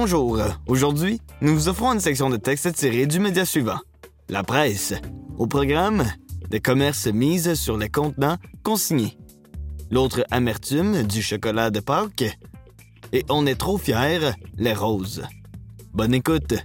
Bonjour, aujourd'hui, nous vous offrons une section de texte tirée du média suivant. La presse. Au programme, des commerces misent sur les contenants consignés. L'autre amertume du chocolat de Pâques. Et on est trop fiers, les roses. Bonne écoute.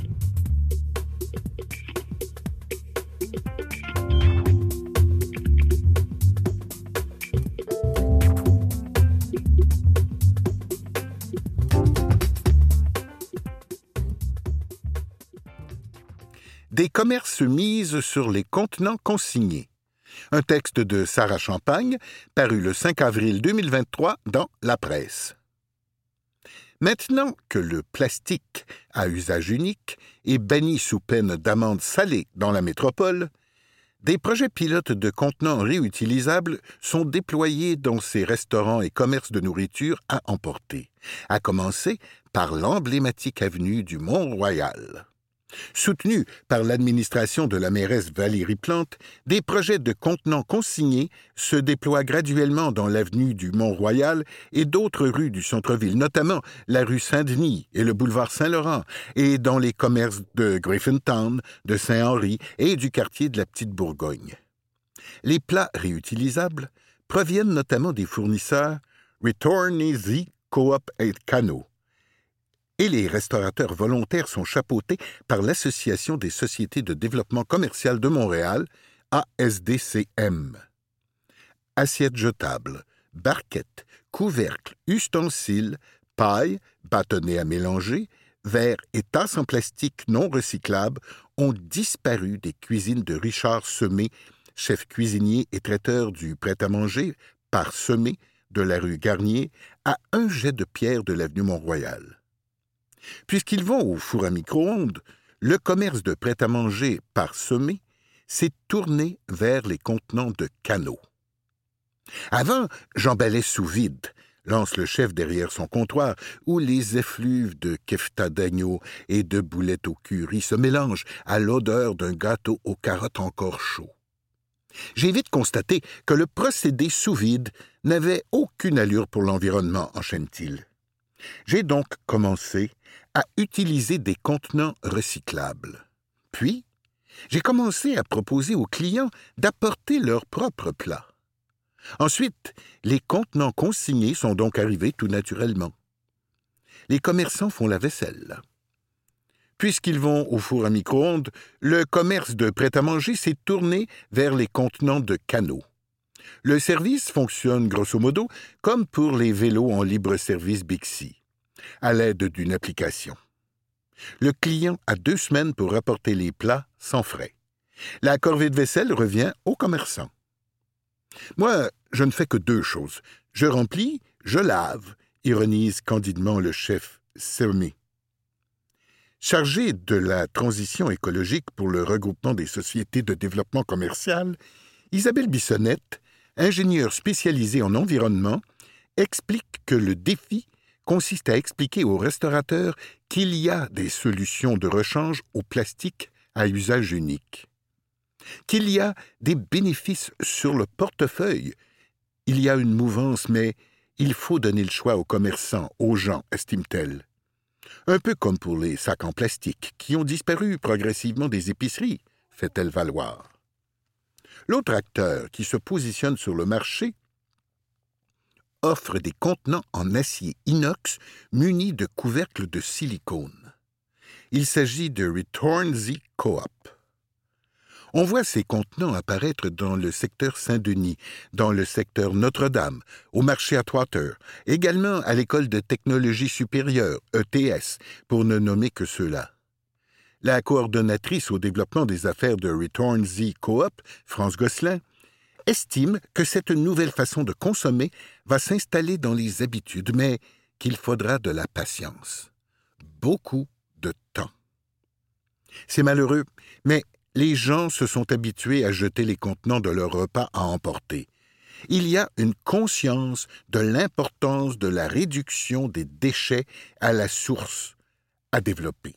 Des commerces misent sur les contenants consignés. Un texte de Sarah Champagne, paru le 5 avril 2023 dans La Presse. Maintenant que le plastique à usage unique est banni sous peine d'amende salée dans la métropole, des projets pilotes de contenants réutilisables sont déployés dans ces restaurants et commerces de nourriture à emporter, à commencer par l'emblématique avenue du Mont-Royal. Soutenus par l'administration de la mairesse Valérie Plante, des projets de contenants consignés se déploient graduellement dans l'avenue du Mont-Royal et d'autres rues du centre-ville, notamment la rue Saint-Denis et le boulevard Saint-Laurent, et dans les commerces de Griffintown, de Saint-Henri et du quartier de la Petite-Bourgogne. Les plats réutilisables proviennent notamment des fournisseurs Return Easy, Coop et Cano. Et les restaurateurs volontaires sont chapeautés par l'Association des sociétés de développement commercial de Montréal, ASDCM. Assiettes jetables, barquettes, couvercles, ustensiles, pailles, bâtonnets à mélanger, verres et tasses en plastique non recyclables ont disparu des cuisines de Richard Semé, chef cuisinier et traiteur du prêt-à-manger, par Semé, de la rue Garnier, à un jet de pierre de l'avenue Mont-Royal. Puisqu'ils vont au four à micro-ondes, le commerce de prêt-à-manger par Semé s'est tourné vers les contenants de Cano. Avant, j'emballais sous vide, lance le chef derrière son comptoir, où les effluves de kefta d'agneau et de boulettes au curry se mélangent à l'odeur d'un gâteau aux carottes encore chaud. J'ai vite constaté que le procédé sous vide n'avait aucune allure pour l'environnement, enchaîne-t-il. J'ai donc commencé à utiliser des contenants recyclables. Puis, j'ai commencé à proposer aux clients d'apporter leurs propres plats. Ensuite, les contenants consignés sont donc arrivés tout naturellement. Les commerçants font la vaisselle. Puisqu'ils vont au four à micro-ondes, le commerce de prêt-à-manger s'est tourné vers les contenants de Cano. Le service fonctionne grosso modo comme pour les vélos en libre-service Bixi, à l'aide d'une application. Le client a 2 semaines pour apporter les plats sans frais. La corvée de vaisselle revient au commerçant. Moi, je ne fais que 2 choses. Je remplis, je lave, ironise candidement le chef Semé. Chargé de la transition écologique pour le regroupement des sociétés de développement commercial, Isabelle Bissonnette, ingénieure spécialisée en environnement, explique que le défi consiste à expliquer aux restaurateurs qu'il y a des solutions de rechange au plastique à usage unique, qu'il y a des bénéfices sur le portefeuille. Il y a une mouvance, mais il faut donner le choix aux commerçants, aux gens, estime-t-elle. Un peu comme pour les sacs en plastique qui ont disparu progressivement des épiceries, fait-elle valoir. L'autre acteur qui se positionne sur le marché offre des contenants en acier inox munis de couvercles de silicone. Il s'agit de Return-Z Coop. On voit ces contenants apparaître dans le secteur Saint-Denis, dans le secteur Notre-Dame, au marché Atwater, également à l'École de technologie supérieure, ETS, pour ne nommer que ceux-là. La coordonnatrice au développement des affaires de Return-Z Coop, France Gosselin, estime que cette nouvelle façon de consommer va s'installer dans les habitudes, mais qu'il faudra de la patience. Beaucoup de temps. C'est malheureux, mais les gens se sont habitués à jeter les contenants de leur repas à emporter. Il y a une conscience de l'importance de la réduction des déchets à la source à développer.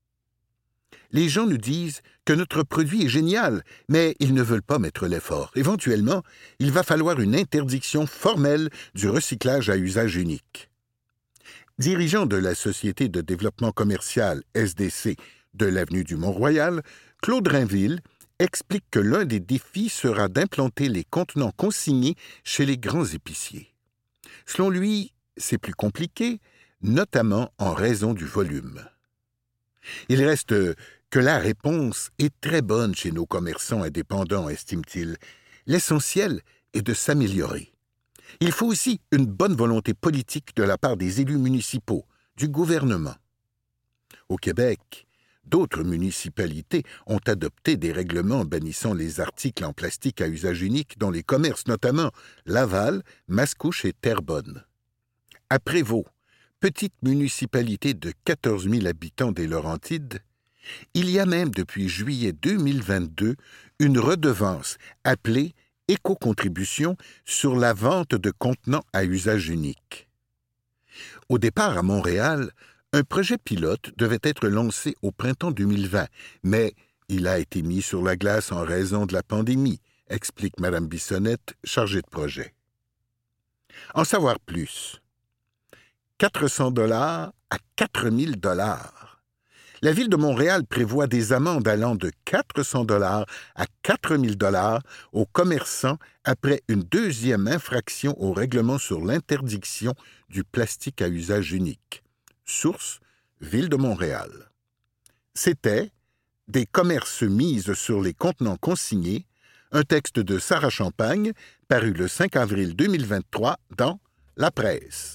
Les gens nous disent que notre produit est génial, mais ils ne veulent pas mettre l'effort. Éventuellement, il va falloir une interdiction formelle du recyclage à usage unique. Dirigeant de la Société de développement commercial SDC de l'avenue du Mont-Royal, Claude Rainville explique que l'un des défis sera d'implanter les contenants consignés chez les grands épiciers. Selon lui, c'est plus compliqué, notamment en raison du volume. Il reste que la réponse est très bonne chez nos commerçants indépendants, estime-t-il. L'essentiel est de s'améliorer. Il faut aussi une bonne volonté politique de la part des élus municipaux, du gouvernement. Au Québec, d'autres municipalités ont adopté des règlements bannissant les articles en plastique à usage unique dans les commerces, notamment Laval, Mascouche et Terrebonne. À Prévost, petite municipalité de 14 000 habitants des Laurentides, il y a même depuis juillet 2022 une redevance appelée éco-contribution sur la vente de contenants à usage unique. Au départ, à Montréal, un projet pilote devait être lancé au printemps 2020, mais il a été mis sur la glace en raison de la pandémie, explique Mme Bissonnette, chargée de projet. En savoir plus. 400 $ à 4 000 $. La Ville de Montréal prévoit des amendes allant de 400 $ à 4 000 $ aux commerçants après une deuxième infraction au règlement sur l'interdiction du plastique à usage unique. Source, Ville de Montréal. C'était « Des commerces mises sur les contenants consignés », un texte de Sarah Champagne, paru le 5 avril 2023 dans La Presse.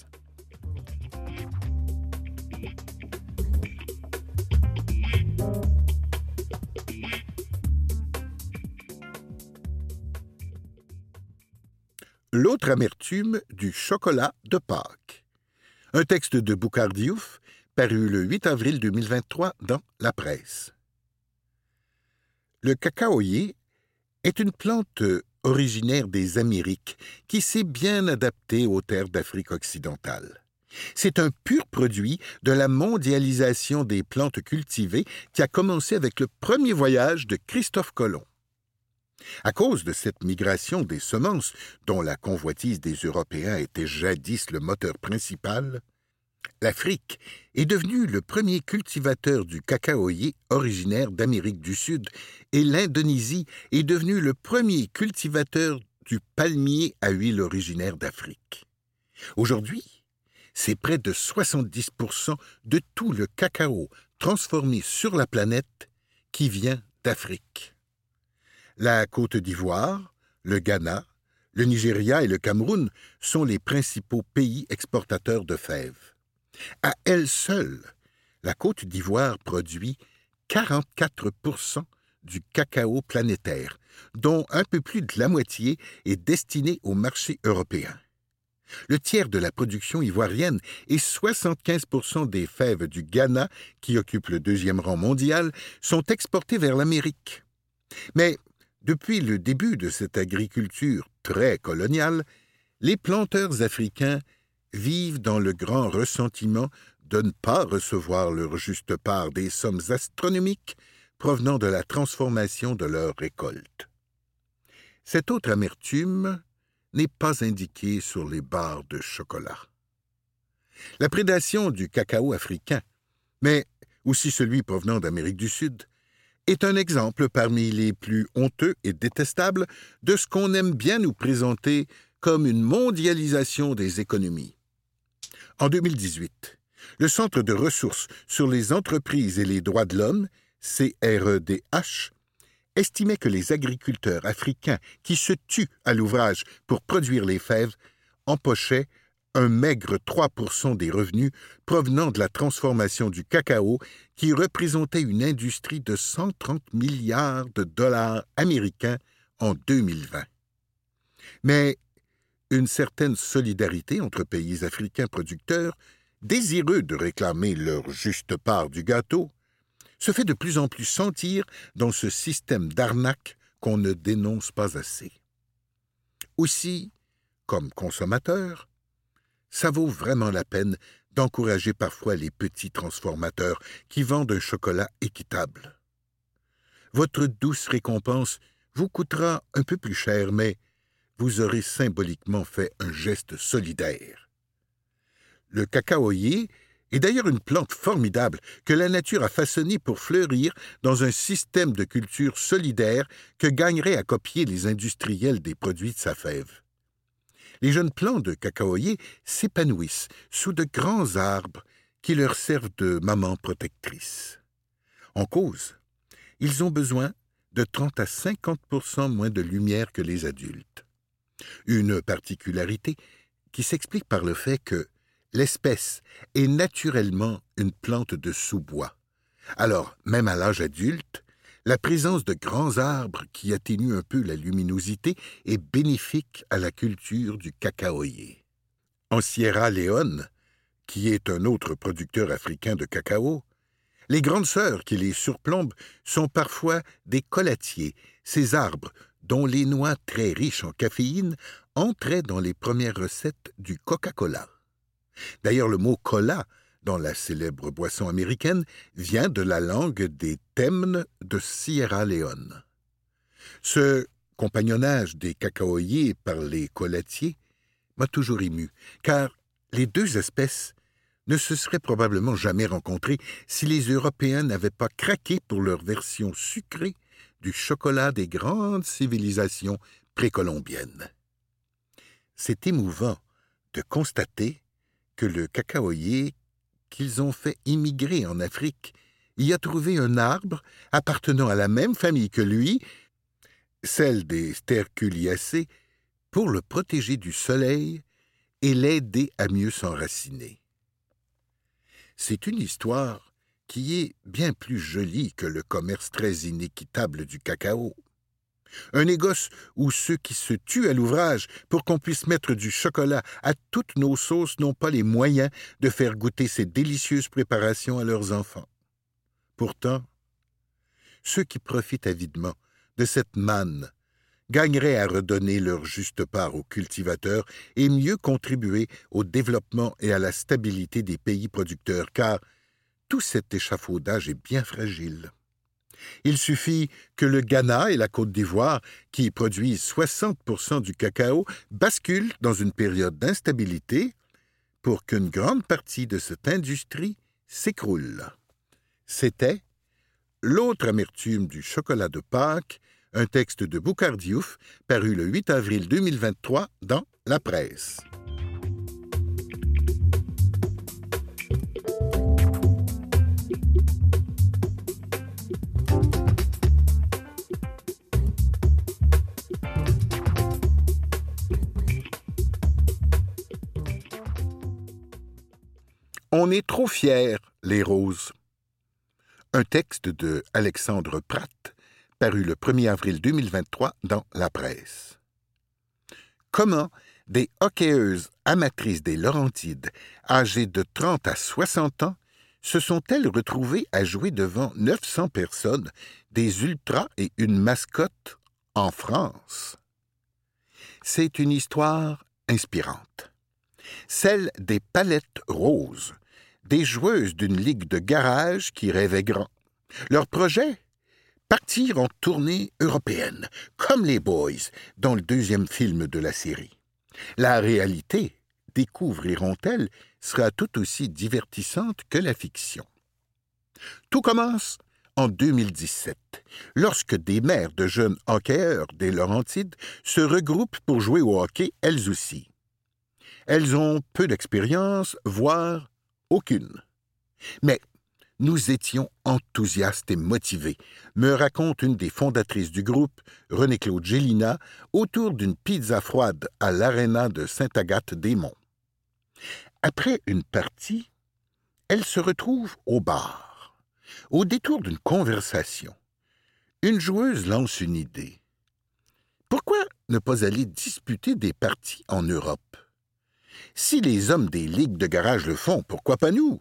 L'autre amertume du chocolat de Pâques. Un texte de Boukhar Diouf, paru le 8 avril 2023 dans La Presse. Le cacaoyer est une plante originaire des Amériques qui s'est bien adaptée aux terres d'Afrique occidentale. C'est un pur produit de la mondialisation des plantes cultivées qui a commencé avec le premier voyage de Christophe Colomb. À cause de cette migration des semences, dont la convoitise des Européens était jadis le moteur principal, l'Afrique est devenue le premier cultivateur du cacaoyer originaire d'Amérique du Sud et l'Indonésie est devenue le premier cultivateur du palmier à huile originaire d'Afrique. Aujourd'hui, c'est près de 70% de tout le cacao transformé sur la planète qui vient d'Afrique. La Côte d'Ivoire, le Ghana, le Nigeria et le Cameroun sont les principaux pays exportateurs de fèves. À elle seule, la Côte d'Ivoire produit 44% du cacao planétaire, dont un peu plus de la moitié est destiné au marché européen. Le tiers de la production ivoirienne et 75% des fèves du Ghana, qui occupent le deuxième rang mondial, sont exportées vers l'Amérique. Mais depuis le début de cette agriculture très coloniale, les planteurs africains vivent dans le grand ressentiment de ne pas recevoir leur juste part des sommes astronomiques provenant de la transformation de leurs récoltes. Cette autre amertume n'est pas indiquée sur les barres de chocolat. La prédation du cacao africain, mais aussi celui provenant d'Amérique du Sud, est un exemple parmi les plus honteux et détestables de ce qu'on aime bien nous présenter comme une mondialisation des économies. En 2018, le Centre de ressources sur les entreprises et les droits de l'homme, CREDH, estimait que les agriculteurs africains qui se tuent à l'ouvrage pour produire les fèves empochaient un maigre 3% des revenus provenant de la transformation du cacao qui représentait une industrie de 130 milliards de dollars américains en 2020. Mais une certaine solidarité entre pays africains producteurs, désireux de réclamer leur juste part du gâteau, se fait de plus en plus sentir dans ce système d'arnaque qu'on ne dénonce pas assez. Aussi, comme consommateur, ça vaut vraiment la peine d'encourager parfois les petits transformateurs qui vendent un chocolat équitable. Votre douce récompense vous coûtera un peu plus cher, mais vous aurez symboliquement fait un geste solidaire. Le cacaoyer est d'ailleurs une plante formidable que la nature a façonnée pour fleurir dans un système de culture solidaire que gagneraient à copier les industriels des produits de sa fève. Les jeunes plants de cacaoyer s'épanouissent sous de grands arbres qui leur servent de mamans protectrices. En cause, ils ont besoin de 30 à 50% moins de lumière que les adultes. Une particularité qui s'explique par le fait que l'espèce est naturellement une plante de sous-bois. Alors, même à l'âge adulte, la présence de grands arbres qui atténuent un peu la luminosité est bénéfique à la culture du cacaoyer. En Sierra Leone, qui est un autre producteur africain de cacao, les grandes sœurs qui les surplombent sont parfois des collatiers, ces arbres dont les noix très riches en caféine entraient dans les premières recettes du Coca-Cola. D'ailleurs, le mot « cola » dans la célèbre boisson américaine vient de la langue des Temnes de Sierra Leone. Ce compagnonnage des cacaoyers par les collatiers m'a toujours ému, car les deux espèces ne se seraient probablement jamais rencontrées si les Européens n'avaient pas craqué pour leur version sucrée du chocolat des grandes civilisations précolombiennes. C'est émouvant de constater que le cacaoyer qu'ils ont fait immigrer en Afrique y a trouvé un arbre appartenant à la même famille que lui, celle des sterculiacées, pour le protéger du soleil et l'aider à mieux s'enraciner. C'est une histoire qui est bien plus jolie que le commerce très inéquitable du cacao. Un négoce où ceux qui se tuent à l'ouvrage pour qu'on puisse mettre du chocolat à toutes nos sauces n'ont pas les moyens de faire goûter ces délicieuses préparations à leurs enfants. Pourtant, ceux qui profitent avidement de cette manne gagneraient à redonner leur juste part aux cultivateurs et mieux contribuer au développement et à la stabilité des pays producteurs, car tout cet échafaudage est bien fragile. Il suffit que le Ghana et la Côte d'Ivoire, qui produisent 60% du cacao, basculent dans une période d'instabilité pour qu'une grande partie de cette industrie s'écroule. C'était L'autre amertume du chocolat de Pâques, un texte de Boukhar Diouf, paru le 8 avril 2023 dans La Presse. On est trop fiers, les roses. Un texte de Alexandre Pratt, paru le 1er avril 2023 dans La Presse. Comment des hockeyeuses amatrices des Laurentides, âgées de 30 à 60 ans, se sont-elles retrouvées à jouer devant 900 personnes, des ultras et une mascotte en France? C'est une histoire inspirante. Celle des Palettes Roses, des joueuses d'une ligue de garage qui rêvaient grand. Leur projet? Partir en tournée européenne, comme les Boys, dans le deuxième film de la série. La réalité, découvriront-elles, sera tout aussi divertissante que la fiction. Tout commence en 2017, lorsque des mères de jeunes hockeyeurs des Laurentides se regroupent pour jouer au hockey elles aussi. Elles ont peu d'expérience, voire aucune. Mais nous étions enthousiastes et motivés, me raconte une des fondatrices du groupe, René-Claude Gélina, autour d'une pizza froide à l'aréna de Sainte-Agathe-des-Monts. Après une partie, elles se retrouvent au bar. Au détour d'une conversation, une joueuse lance une idée. Pourquoi ne pas aller disputer des parties en Europe? Si les hommes des ligues de garage le font, pourquoi pas nous?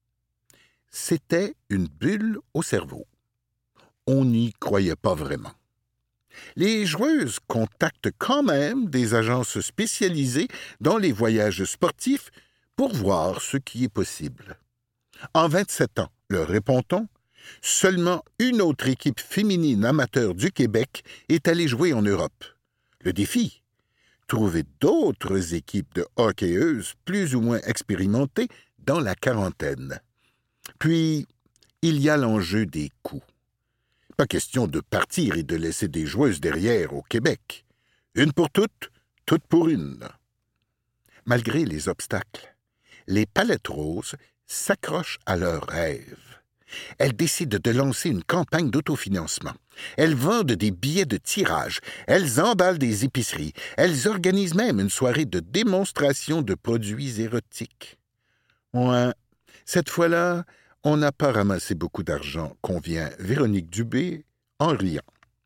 C'était une bulle au cerveau. On n'y croyait pas vraiment. Les joueuses contactent quand même des agences spécialisées dans les voyages sportifs pour voir ce qui est possible. En 27 ans, leur répond-on, seulement une autre équipe féminine amateur du Québec est allée jouer en Europe. Le défi? trouver d'autres équipes de hockeyeuses plus ou moins expérimentées dans la quarantaine. Puis, il y a l'enjeu des coûts. Pas question de partir et de laisser des joueuses derrière au Québec. Une pour toutes, toutes pour une. Malgré les obstacles, les Palettes Roses s'accrochent à leurs rêves. Elles décident de lancer une campagne d'autofinancement. Elles vendent des billets de tirage. Elles emballent des épiceries. Elles organisent même une soirée de démonstration de produits érotiques. Ouais, cette fois-là, on n'a pas ramassé beaucoup d'argent, convient Véronique Dubé en riant.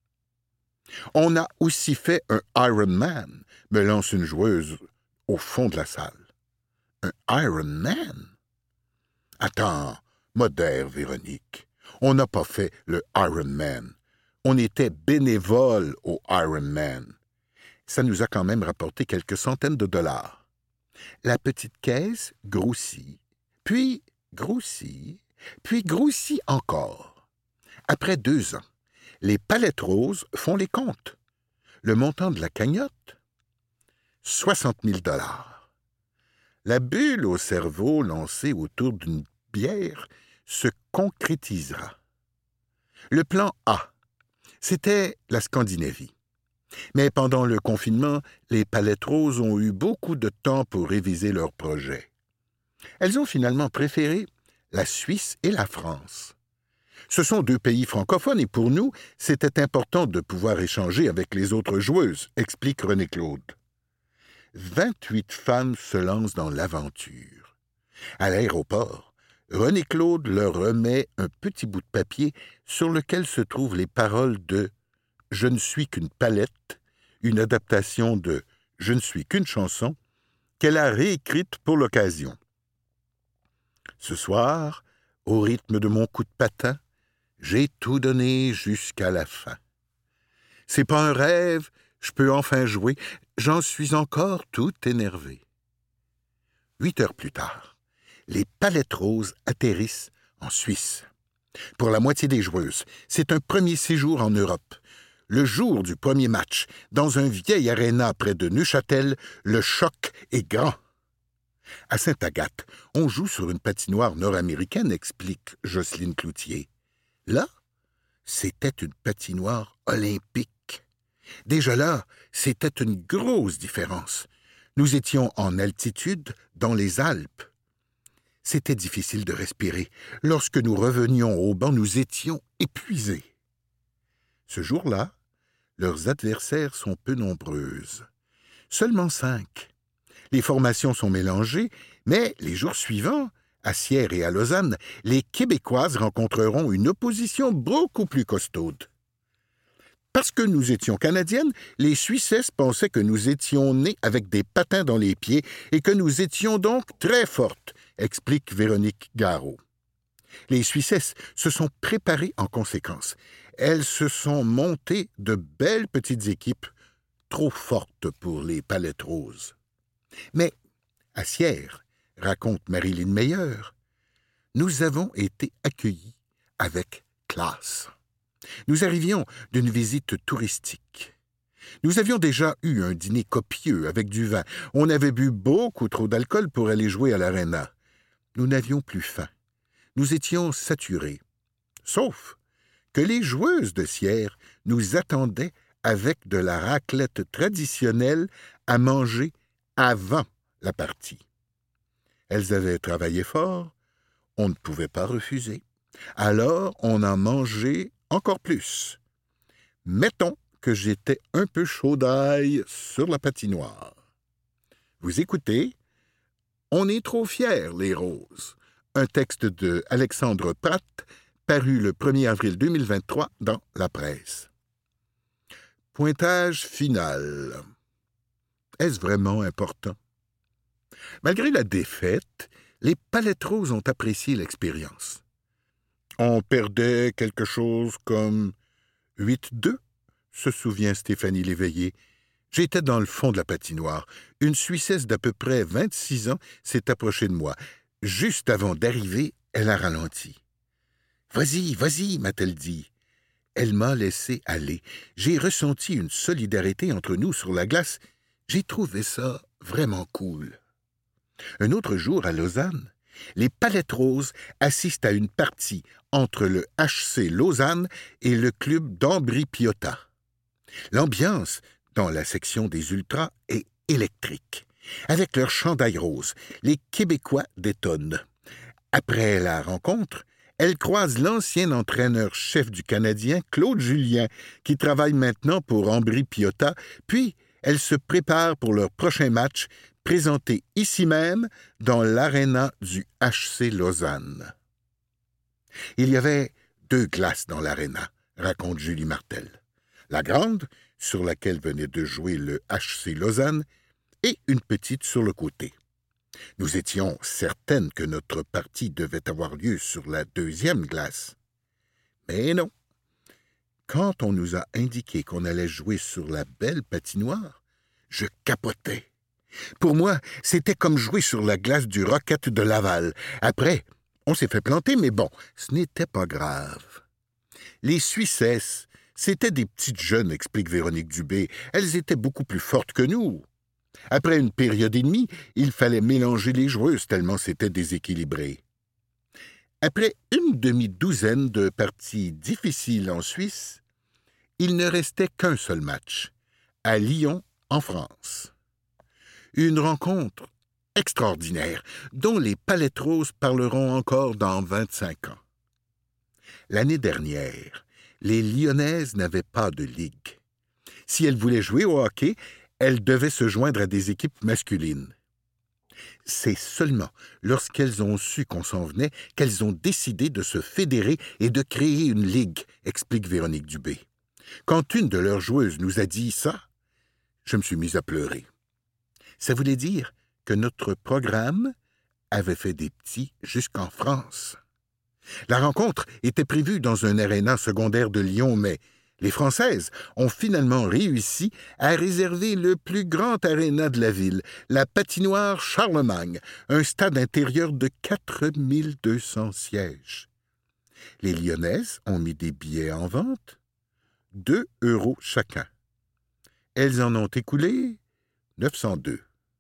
On a aussi fait un Ironman, me lance une joueuse au fond de la salle. Un Ironman? Attends, modère Véronique. On n'a pas fait le Ironman. On était bénévoles au Ironman. Ça nous a quand même rapporté quelques centaines de dollars. La petite caisse grossit, puis grossit, puis grossit encore. Après 2 ans, les Palettes Roses font les comptes. Le montant de la cagnotte? 60 000 $. La bulle au cerveau lancée autour d'une bière se concrétisera. Le plan A, c'était la Scandinavie. Mais pendant le confinement, les Palettes Roses ont eu beaucoup de temps pour réviser leur projet. Elles ont finalement préféré la Suisse et la France. Ce sont 2 pays francophones et pour nous, c'était important de pouvoir échanger avec les autres joueuses, explique René-Claude. 28 femmes se lancent dans l'aventure. À l'aéroport, René-Claude leur remet un petit bout de papier sur lequel se trouvent les paroles de « Je ne suis qu'une palette », une adaptation de « Je ne suis qu'une chanson » qu'elle a réécrite pour l'occasion. Ce soir, au rythme de mon coup de patin, j'ai tout donné jusqu'à la fin. C'est pas un rêve, je peux enfin jouer, j'en suis encore tout énervé. 8 heures plus tard, les Palettes Roses atterrissent en Suisse. Pour la moitié des joueuses, c'est un premier séjour en Europe. Le jour du premier match, dans un vieil aréna près de Neuchâtel, le choc est grand. À Sainte-Agathe, on joue sur une patinoire nord-américaine, explique Jocelyne Cloutier. Là, c'était une patinoire olympique. Déjà là, c'était une grosse différence. Nous étions en altitude, dans les Alpes. C'était difficile de respirer. Lorsque nous revenions au banc, nous étions épuisés. Ce jour-là, leurs adversaires sont peu nombreuses. Seulement 5. Les formations sont mélangées, mais les jours suivants, à Sierre et à Lausanne, les Québécoises rencontreront une opposition beaucoup plus costaude. Parce que nous étions canadiennes, les Suissesses pensaient que nous étions nées avec des patins dans les pieds et que nous étions donc très fortes, explique Véronique Garot. Les Suissesses se sont préparées en conséquence. Elles se sont montées de belles petites équipes, trop fortes pour les Palettes Roses. Mais, à Sierre, raconte Marilyn Meyer, nous avons été accueillis avec classe. Nous arrivions d'une visite touristique. Nous avions déjà eu un dîner copieux avec du vin. On avait bu beaucoup trop d'alcool pour aller jouer à l'aréna. Nous n'avions plus faim. Nous étions saturés. Sauf que les joueuses de Sierre nous attendaient avec de la raclette traditionnelle à manger avant la partie. Elles avaient travaillé fort, on ne pouvait pas refuser. Alors on en mangeait encore plus. Mettons que j'étais un peu chaudaille sur la patinoire. Vous écoutez « On est trop fiers, les roses », un texte de Alexandre Pratt, paru le 1er avril 2023 dans La Presse. Pointage final. Est-ce vraiment important? Malgré la défaite, les Palettes Roses ont apprécié l'expérience. On perdait quelque chose comme 8-2, se souvient Stéphanie Léveillé. J'étais dans le fond de la patinoire. Une Suissesse d'à peu près 26 ans s'est approchée de moi. Juste avant d'arriver, elle a ralenti. « Vas-y, vas-y » m'a-t-elle dit. Elle m'a laissé aller. J'ai ressenti une solidarité entre nous sur la glace J'ai trouvé ça vraiment cool. Un autre jour, à Lausanne, les Palettes Roses assistent à une partie entre le HC Lausanne et le club d'Ambri-Piotta. L'ambiance dans la section des Ultras est électrique. Avec leur chandail rose, les Québécois détonnent. Après la rencontre, elle croise l'ancien entraîneur-chef du Canadien, Claude Julien, qui travaille maintenant pour Ambri-Piotta, puis elle se prépare pour leur prochain match, présenté ici même dans l'aréna du HC Lausanne. Il y avait 2 glaces dans l'aréna, raconte Julie Martel. La grande, sur laquelle venait de jouer le HC Lausanne, et une petite sur le côté. Nous étions certaines que notre partie devait avoir lieu sur la 2e glace. Mais non. Quand on nous a indiqué qu'on allait jouer sur la belle patinoire, je capotais. Pour moi, c'était comme jouer sur la glace du Rocket de Laval. Après, on s'est fait planter, mais bon, ce n'était pas grave. Les Suissesses, c'étaient des petites jeunes, explique Véronique Dubé. Elles étaient beaucoup plus fortes que nous. Après une période et demie, il fallait mélanger les joueuses tellement c'était déséquilibré. Après une demi-douzaine de parties difficiles en Suisse, il ne restait qu'un seul match, à Lyon, en France. Une rencontre extraordinaire, dont les Palettes Roses parleront encore dans 25 ans. L'année dernière, les Lyonnaises n'avaient pas de ligue. Si elles voulaient jouer au hockey, elles devaient se joindre à des équipes masculines. C'est seulement lorsqu'elles ont su qu'on s'en venait qu'elles ont décidé de se fédérer et de créer une ligue, explique Véronique Dubé. Quand une de leurs joueuses nous a dit ça, je me suis mise à pleurer. Ça voulait dire que notre programme avait fait des petits jusqu'en France. La rencontre était prévue dans un aréna secondaire de Lyon, mais les Françaises ont finalement réussi à réserver le plus grand aréna de la ville, la patinoire Charlemagne, un stade intérieur de 4200 sièges. Les Lyonnaises ont mis des billets en vente, 2 € chacun. Elles en ont écoulé 902.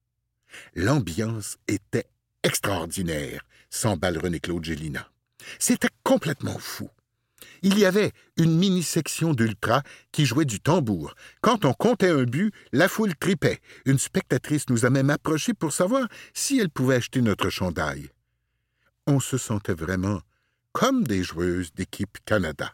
L'ambiance était extraordinaire, s'emballe René-Claude Gélina. C'était complètement fou. Il y avait une mini-section d'ultra qui jouait du tambour. Quand on comptait un but, la foule tripait. Une spectatrice nous a même approchés pour savoir si elle pouvait acheter notre chandail. On se sentait vraiment comme des joueuses d'équipe Canada.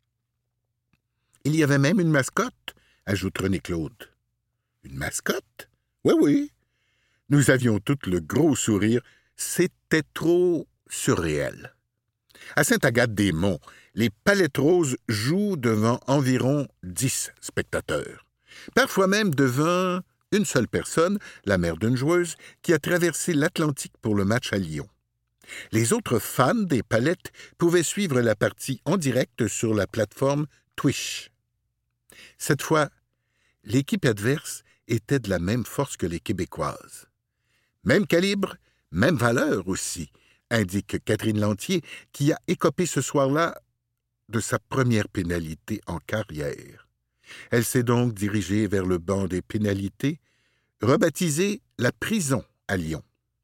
Il y avait même une mascotte, ajoute René-Claude. Une mascotte? Oui, oui. Nous avions toutes le gros sourire. C'était trop surréel. À Sainte-Agathe-des-Monts, les Palettes Roses jouent devant environ 10 spectateurs. Parfois même devant une seule personne, la mère d'une joueuse, qui a traversé l'Atlantique pour le match à Lyon. Les autres fans des Palettes pouvaient suivre la partie en direct sur la plateforme Twitch. Cette fois, l'équipe adverse était de la même force que les Québécoises. Même calibre, même valeur aussi, indique Catherine Lantier, qui a écopé ce soir-là de sa première pénalité en carrière. Elle s'est donc dirigée vers le banc des pénalités, rebaptisé la prison à Lyon.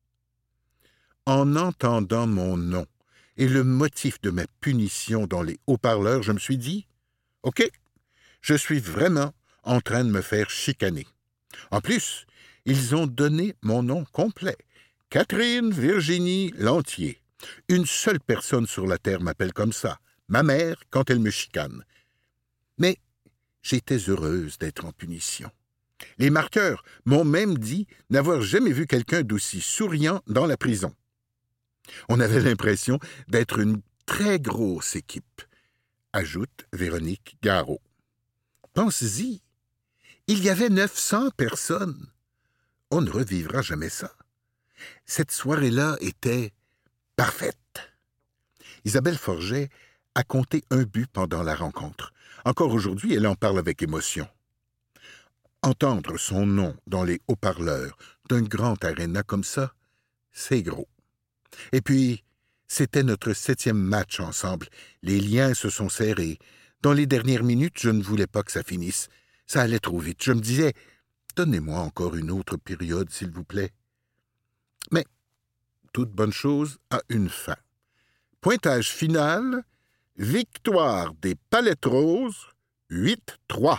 En entendant mon nom et le motif de ma punition dans les haut-parleurs, je me suis dit « OK, je suis vraiment en train de me faire chicaner. » En plus, ils ont donné mon nom complet. Catherine Virginie Lantier. Une seule personne sur la terre m'appelle comme ça, ma mère, quand elle me chicane. Mais j'étais heureuse d'être en punition. Les marqueurs m'ont même dit n'avoir jamais vu quelqu'un d'aussi souriant dans la prison. On avait l'impression d'être une très grosse équipe, ajoute Véronique Garot. Pense-y, il y avait 900 personnes. On ne revivra jamais ça. Cette soirée-là était parfaite. Isabelle Forget a compté un but pendant la rencontre. Encore aujourd'hui, elle en parle avec émotion. Entendre son nom dans les haut-parleurs d'un grand aréna comme ça, c'est gros. Et puis, c'était notre 7e match ensemble. Les liens se sont serrés. Dans les dernières minutes, je ne voulais pas que ça finisse. Ça allait trop vite. Je me disais, Donnez-moi encore une autre période, s'il vous plaît. Mais toute bonne chose a une fin. Pointage final, victoire des Palettes Roses, 8-3.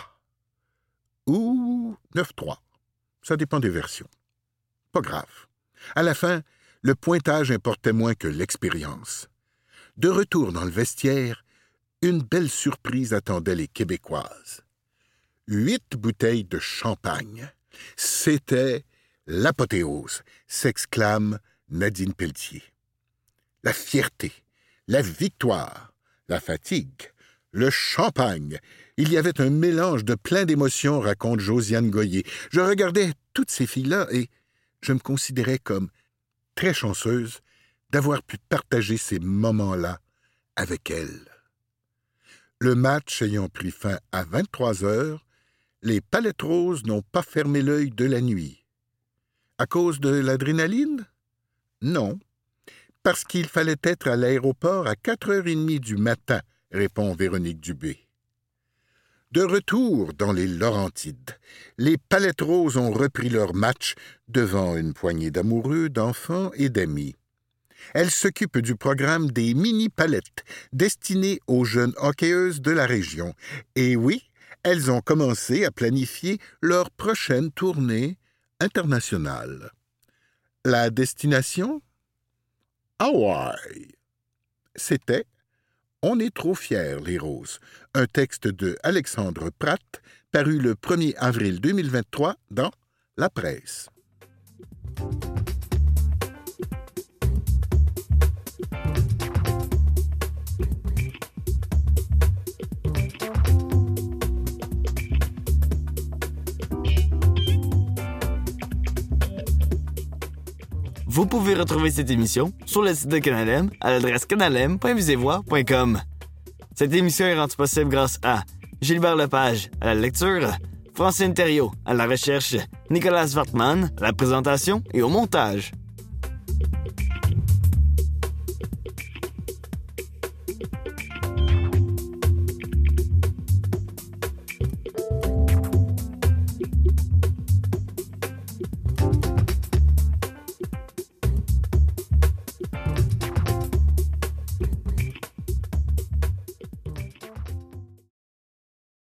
Ou 9-3. Ça dépend des versions. Pas grave. À la fin, le pointage importait moins que l'expérience. De retour dans le vestiaire, une belle surprise attendait les Québécoises. 8 bouteilles de champagne. C'était l'apothéose, s'exclame Nadine Pelletier. La fierté, la victoire, la fatigue, le champagne. Il y avait un mélange de plein d'émotions, raconte Josiane Goyer. Je regardais toutes ces filles-là et je me considérais comme très chanceuse d'avoir pu partager ces moments-là avec elles. Le match ayant pris fin à 23 heures, les Palettes Roses n'ont pas fermé l'œil de la nuit. À cause de l'adrénaline? Non, parce qu'il fallait être à l'aéroport à 4h30 du matin, répond Véronique Dubé. De retour dans les Laurentides, les Palettes Roses ont repris leur match devant une poignée d'amoureux, d'enfants et d'amis. Elles s'occupent du programme des mini-palettes destinées aux jeunes hockeyeuses de la région. Et oui, elles ont commencé à planifier leur prochaine tournée internationale. La destination? Hawaï. C'était « On est trop fiers, les Roses », un texte de Alexandre Pratt, paru le 1er avril 2023 dans La Presse. Vous pouvez retrouver cette émission sur le site de Canalem à l'adresse canalem.visévoix.com. Cette émission est rendue possible grâce à Gilbert Lepage à la lecture, Francine Thériault à la recherche, Nicolas Wartman à la présentation et au montage.